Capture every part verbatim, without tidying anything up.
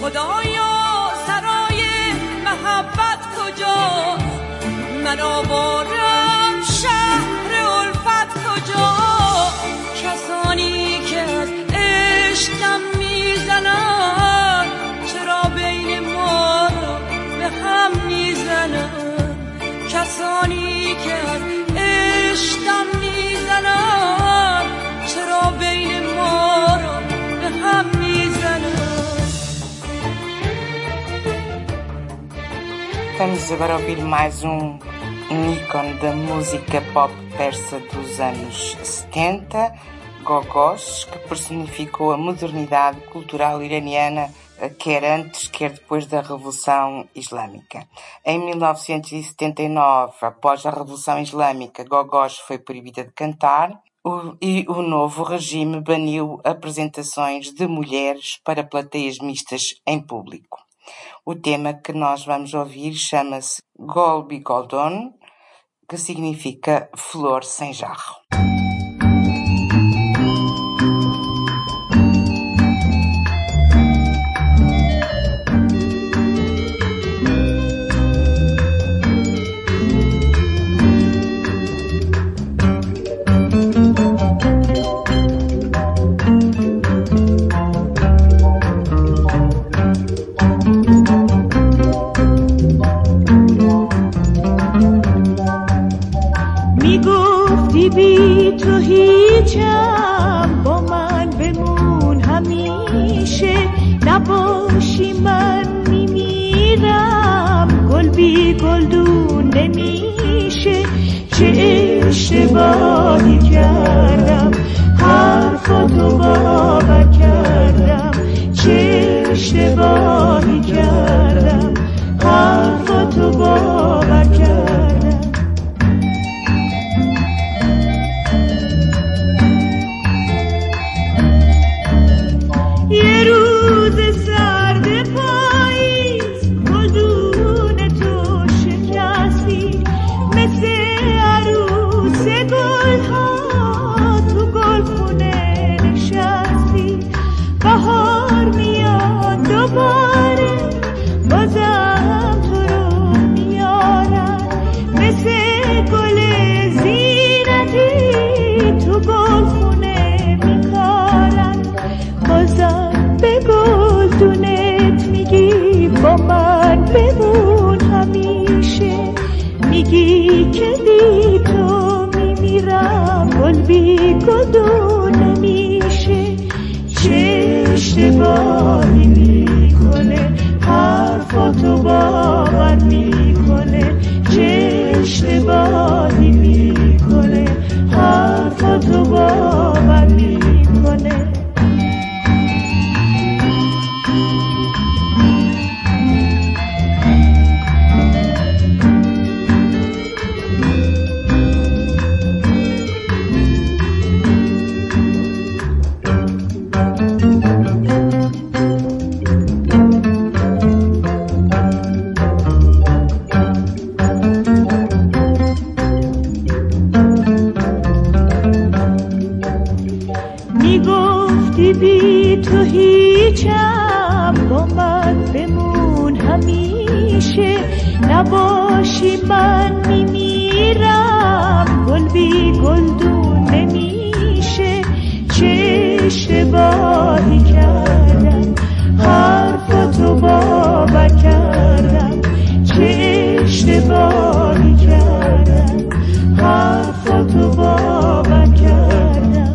خدایا سرای محبت کجاست؟ من آوارم شهر الفت کجا؟ کسانی که از عشقم میزنن چرا بین ما رو به هم میزنن؟ کسانی که از عشقم میزنن چرا بین ما رو به هم میزنن؟ Estamos agora a ouvir mais um, um ícone da música pop persa dos anos setenta, Gogós, que personificou a modernidade cultural iraniana, quer antes, quer depois da Revolução Islâmica. Em mil novecentos e setenta e nove, após a Revolução Islâmica, Gogós foi proibida de cantar o, e o novo regime baniu apresentações de mulheres para plateias mistas em público. O tema que nós vamos ouvir chama-se Gol Bi Goldon, que significa flor sem jarro. بی تو هیچم، با من بمون همیشه، نباشی من میمیرم، گل بی گلدون نمیشه. چه اشتباهی کردم حرفاتو باور کردم، چه اشتباهی کردم حرفاتو باور کردم. یه روز سرد پاییز گلدون تو شکستی، مثل عروس گلها تو گلخونه نشستی. بهار میاد دوباره بازم تو رو میارن، مثل گل زینتی تو گلخونه میکارن. بازم به گلدونت میگی با من بمون همیشه، میگی که بی تو میمیرم، گل بی گلدون نمیشه. چه اشتباهی میکنه حرفاتو باور میکنه، چه اشتباهی میکنه حرفاتو باور میکنه. میگفتی بی تو هیچم، با من بمون همیشه، نباشی من میمیرم، گل بی گلدون نمیشه. چه اشتباهی کردم حرفاتو باور کردم، چه اشتباهی کردم حرفاتو باور کردم.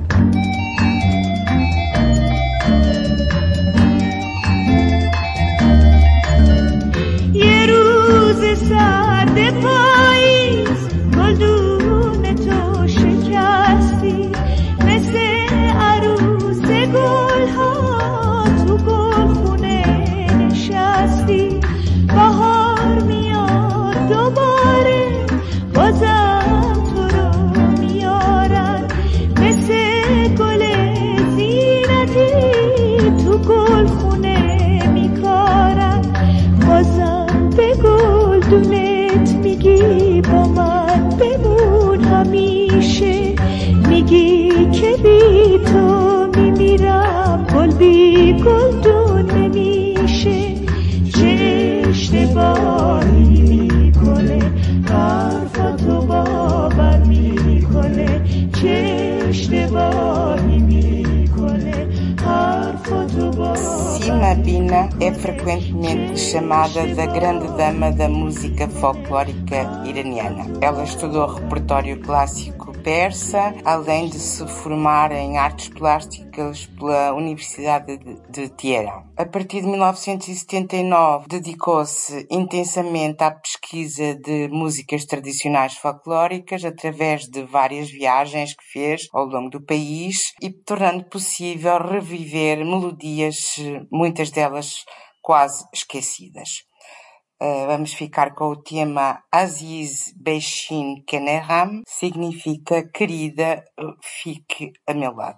یه روز سرد پاییز گلدون تو شکستی، مثل عروس گلها تو گلخونه نشستی. بهار میاد دوباره بازم تو رو میارن، مثل گل زینتی تو گلخونه میکارن. بازم به گلدونت میگی با من بمون همیشه، میگی که بی تو میمیرم، گل بی گلدون نمیشه. Amina é frequentemente chamada da grande dama da música folclórica iraniana. Ela estudou repertório clássico persa, além de se formar em artes plásticas pela Universidade de, de Teherã. A partir de mil novecentos e setenta e nove, dedicou-se intensamente à pesquisa de músicas tradicionais folclóricas através de várias viagens que fez ao longo do país e tornando possível reviver melodias, muitas delas quase esquecidas. Uh, vamos ficar com o tema Aziz Beshin Keneram, significa querida, fique a meu lado.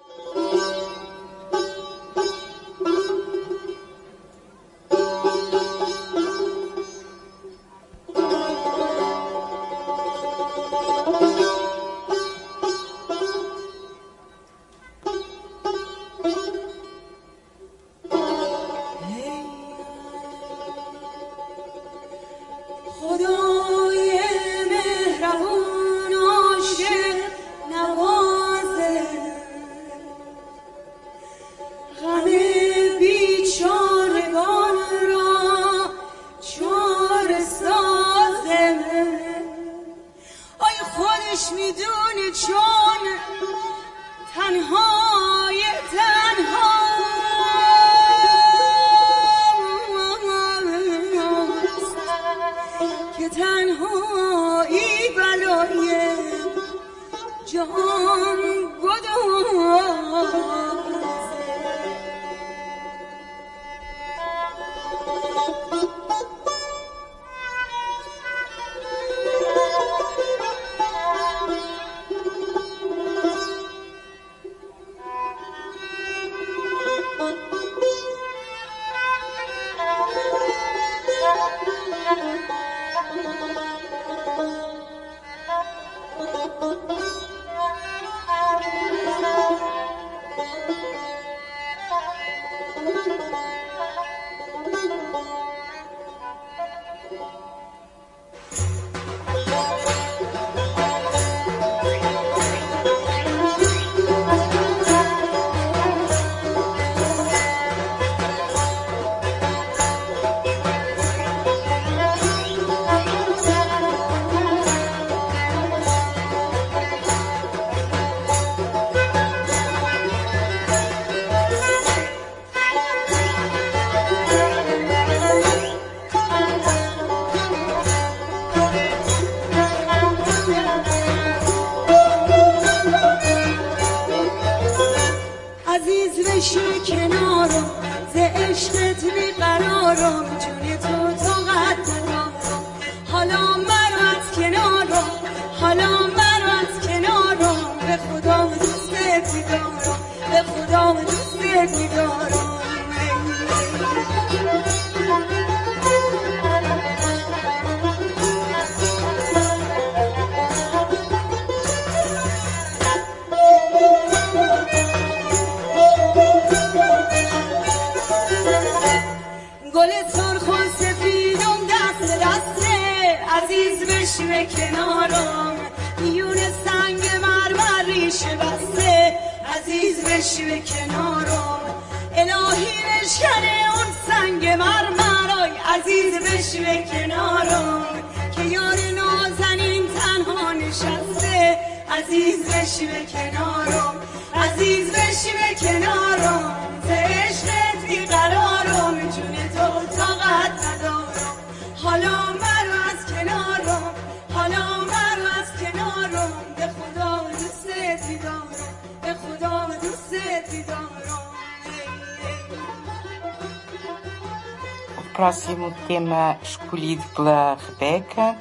O próximo tema escolhido pela Rebeca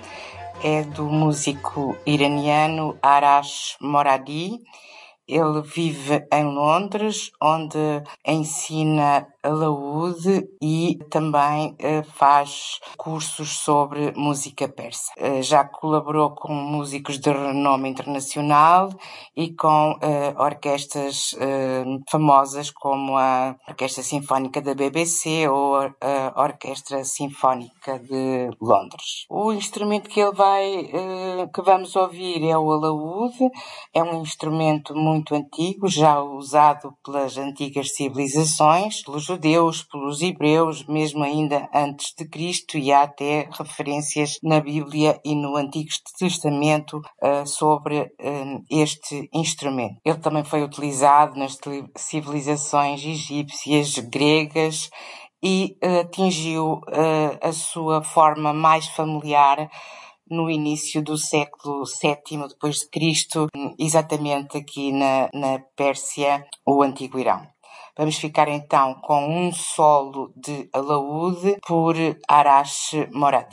é do músico iraniano Arash Moradi. Ele vive em Londres, onde ensina alaúde e também eh, faz cursos sobre música persa. Eh, já colaborou com músicos de renome internacional e com eh, orquestras eh, famosas como a Orquestra Sinfónica da B B C ou a Orquestra Sinfónica de Londres. O instrumento que ele vai, eh, que vamos ouvir é o alaúde. É um instrumento muito muito antigo, já usado pelas antigas civilizações, pelos judeus, pelos hebreus, mesmo ainda antes de Cristo, e há até referências na Bíblia e no Antigo Testamento uh, sobre uh, este instrumento. Ele também foi utilizado nas civilizações egípcias, gregas, e uh, atingiu uh, a sua forma mais familiar no início do século sétimo depois de Cristo, exatamente aqui na, na Pérsia, o Antigo Irão. Vamos ficar então com um solo de alaúde por Arash Moradi.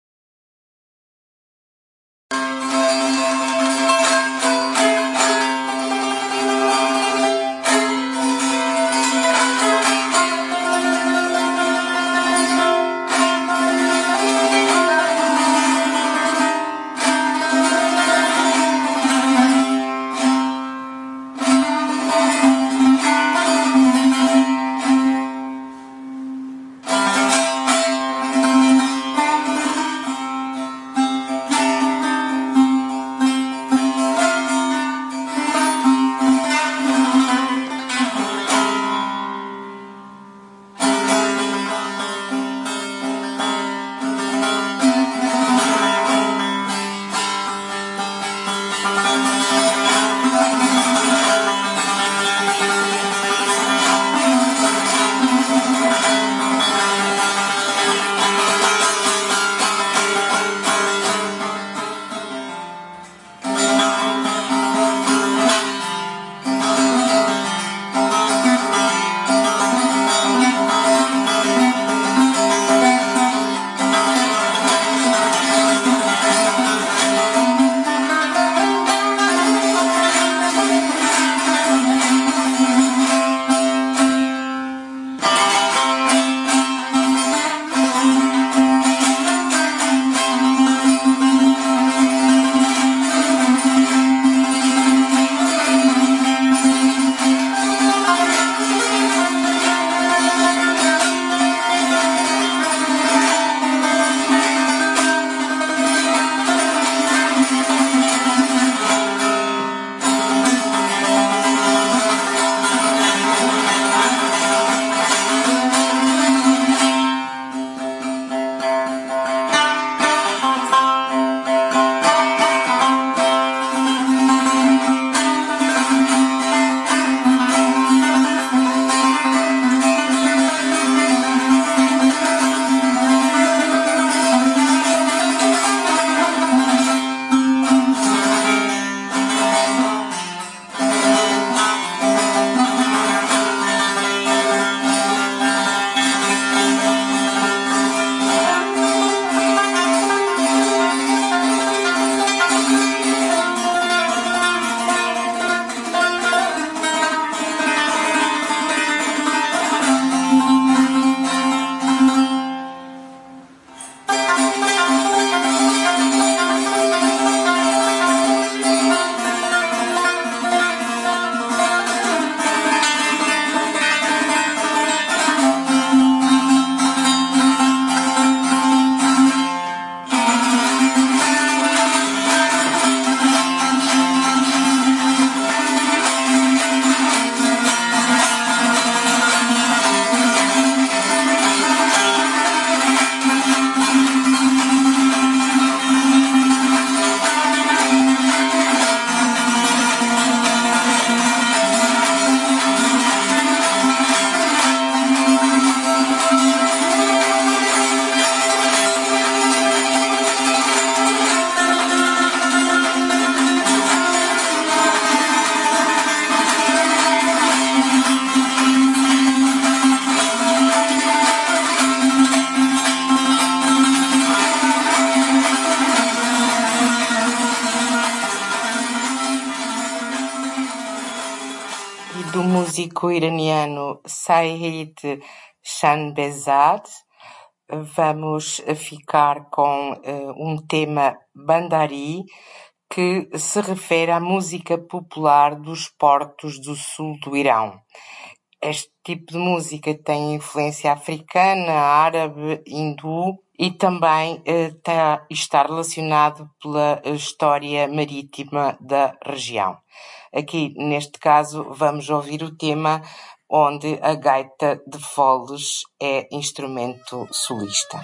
Do músico iraniano Said Shanbezad, vamos ficar com uh, um tema bandari que se refere à música popular dos portos do sul do Irão. Este tipo de música tem influência africana, árabe, hindu e também eh, tá, está relacionado pela história marítima da região. Aqui, neste caso, vamos ouvir o tema onde a gaita de foles é instrumento solista.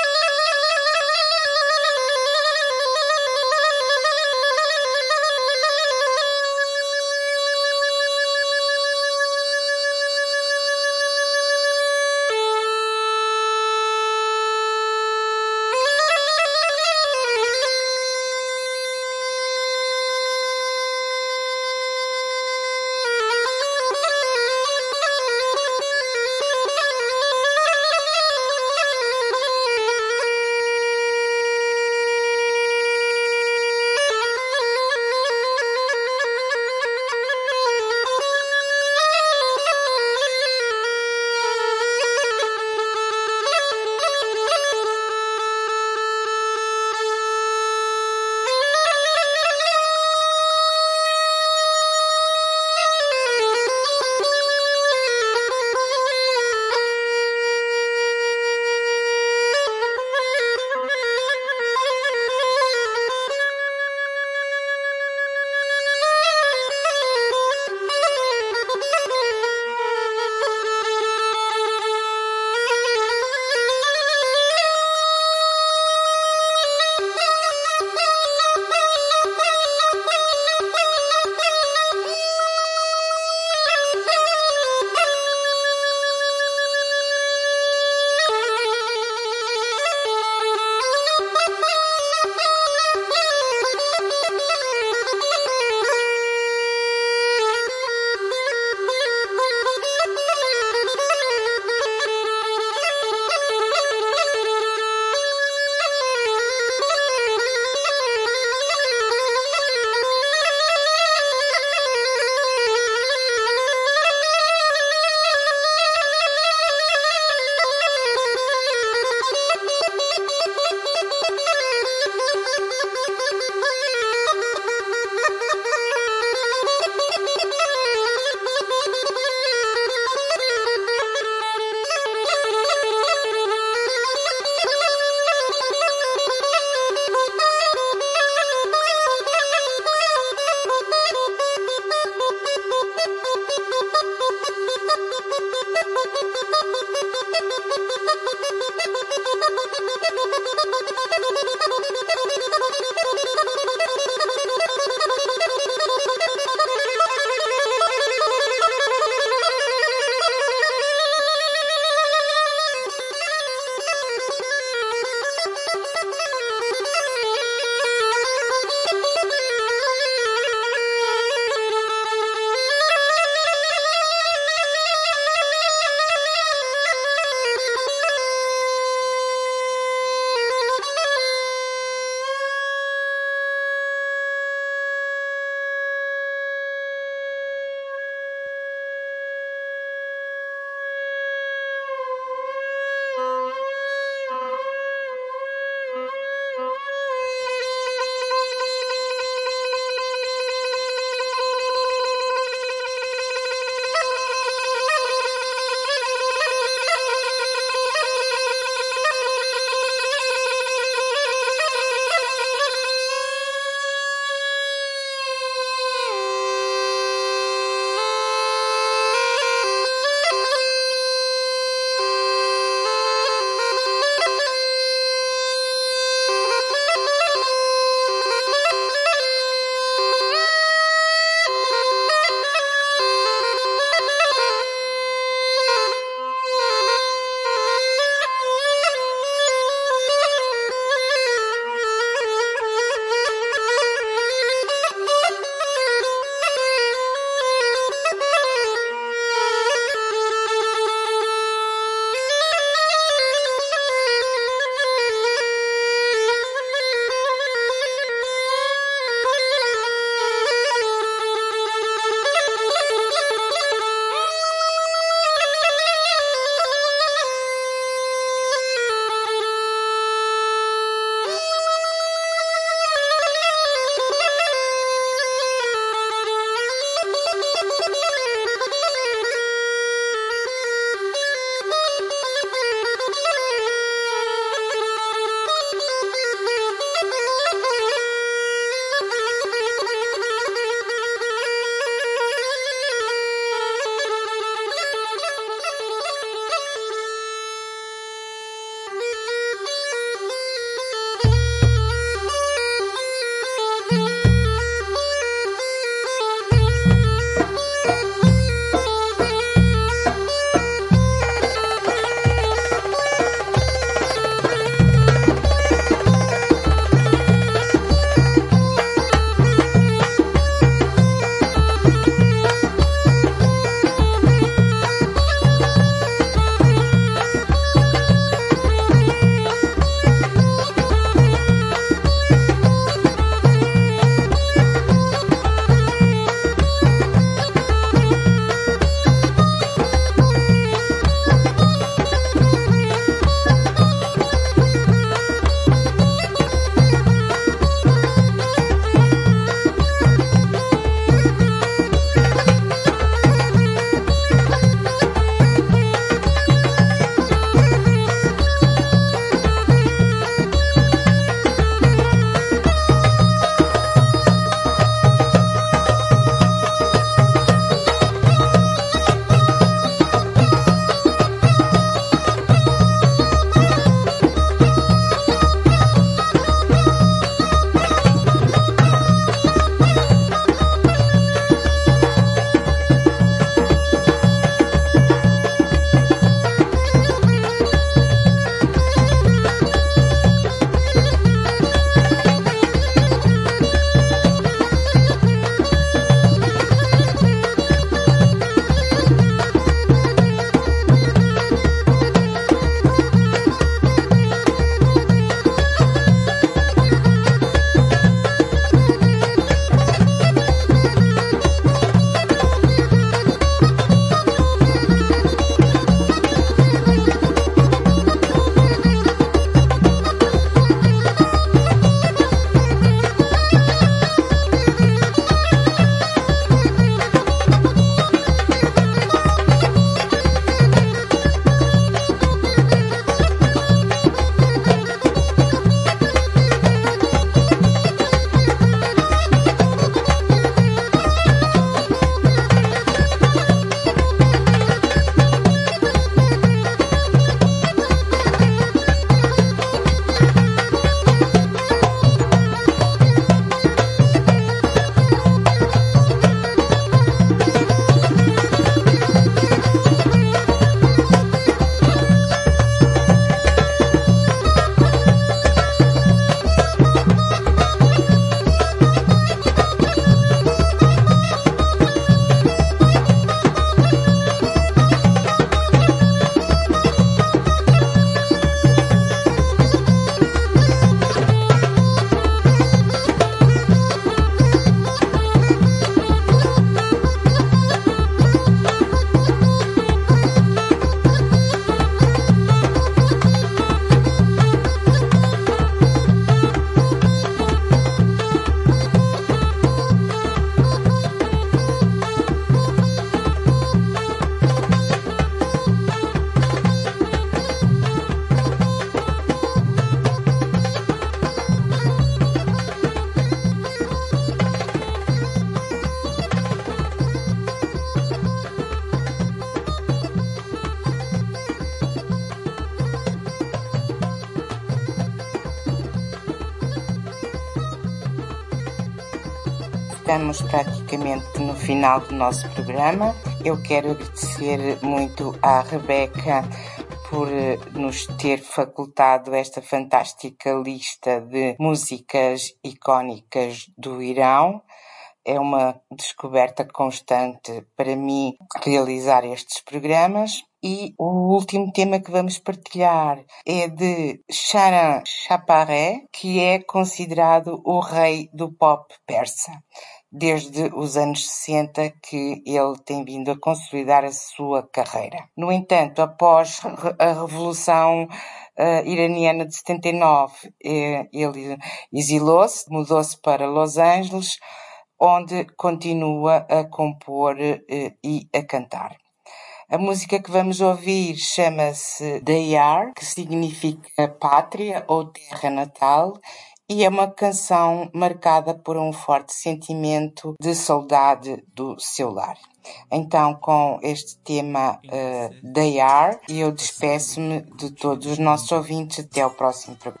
estamos praticamente no final do nosso programa. Eu quero agradecer muito à Rebeca por nos ter facultado esta fantástica lista de músicas icónicas do Irão. É uma descoberta constante para mim realizar estes programas. E o último tema que vamos partilhar é de Sharan Chapareh, que é considerado o rei do pop persa. Desde os anos sessenta que ele tem vindo a consolidar a sua carreira. No entanto, após a Revolução uh, Iraniana de setenta e nove, ele exilou-se, mudou-se para Los Angeles, onde continua a compor uh, e a cantar. A música que vamos ouvir chama-se Dayar, que significa pátria ou terra natal, e é uma canção marcada por um forte sentimento de saudade do seu lar. Então, com este tema uh, Dayar, eu despeço-me de todos os nossos ouvintes. Até ao próximo programa.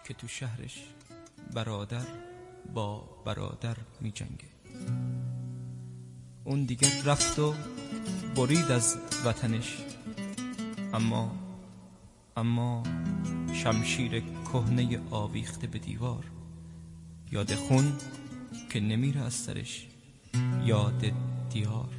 برید از وطنش، اما اما شمشیر کهنه آویخته به دیوار، یاد خون که نمیره از سرش، یاد دیار.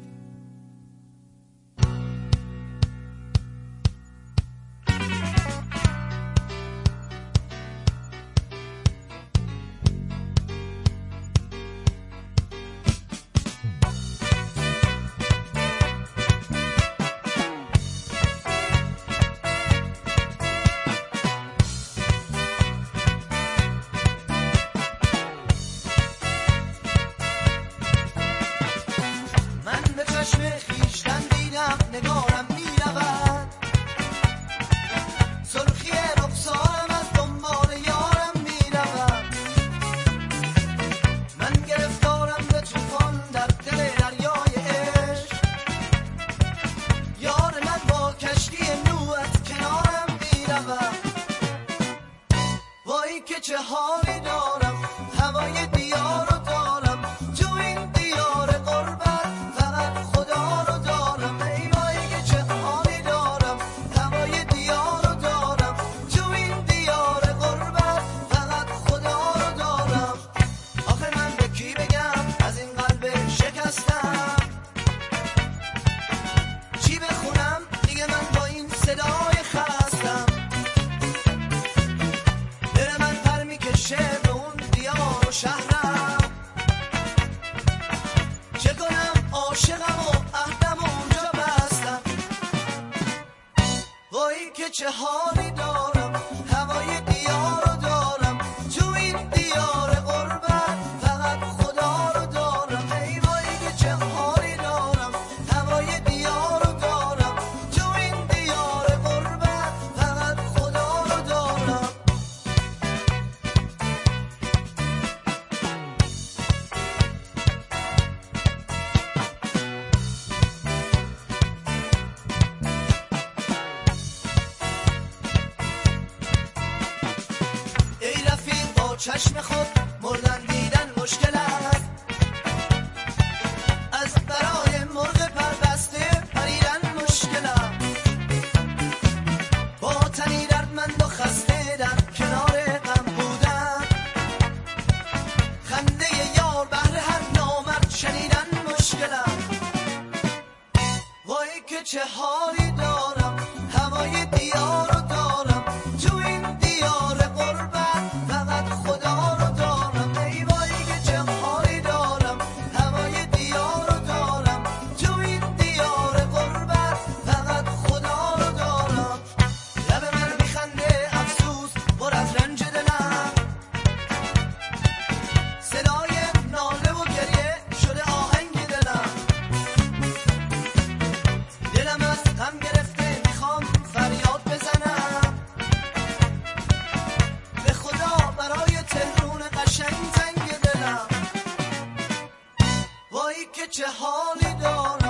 چه حالی دارم هوای دیار رو دارم تو این دیار غربت فقط خدا رو دارم ای وای که چه حالی دارم هوای دیار رو دارم تو این دیار غربت فقط خدا رو دارم چشم خود مردن دیدن مشکل است از برای مرغ پربسته پریدن مشکل است با تنی دردمند و خسته در کنار غم بودن خنده یار بهر هر نامرد شنیدن مشکل است وای که چه حالی دارم هوای دیار رو دارم تو این دیار غربت فقط خدا رو دارم ای وای که چه حالی دارم هوای دیار رو دارم تو این دیار غربت فقط خدا رو دارم لب من میخنده افسوس پر از رنج دلم صدای ناله و گریه شده آهنگ دلم دلم از غم گرفته میخوام فریاد بزنم به خدا برای تهرون قشنگ تنگ دلم وای که چه حالی دارم